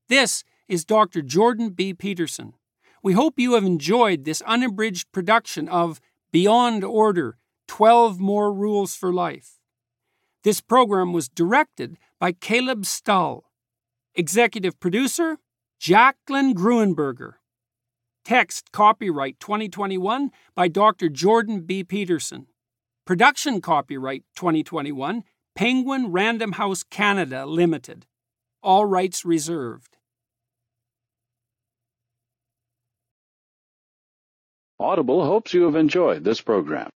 This is Dr. Jordan B. Peterson. We hope you have enjoyed this unabridged production of Beyond Order, 12 More Rules for Life. This program was directed by Caleb Stull. Executive producer, Jacqueline Gruenberger. Text copyright 2021 by Dr. Jordan B. Peterson. Production copyright 2021, Penguin Random House Canada Limited. All rights reserved. Audible hopes you have enjoyed this program.